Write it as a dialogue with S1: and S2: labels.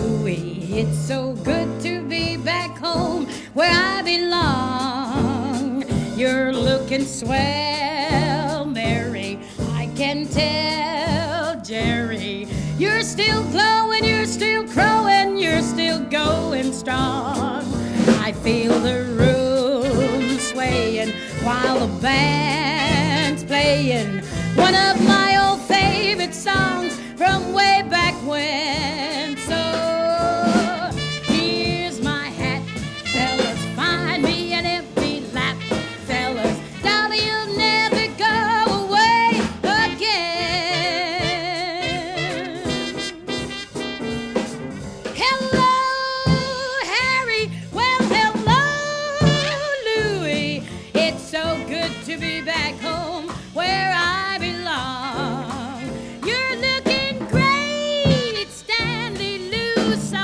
S1: Louie, it's so good to be back home where I belong. You're looking swell, Mary, I can tell, Jerry. You're still glowing, you're still crowing, you're still going strong. I feel the room swaying while the band's playing one of my old favorite songs from way back when. So here's my hat, fellas, find me an empty lap, fellas, dolly, you'll never go away again. Hello, Harry, well, hello, Louie, it's so good to be back home where I belong. You're looking great, Stanley Lou.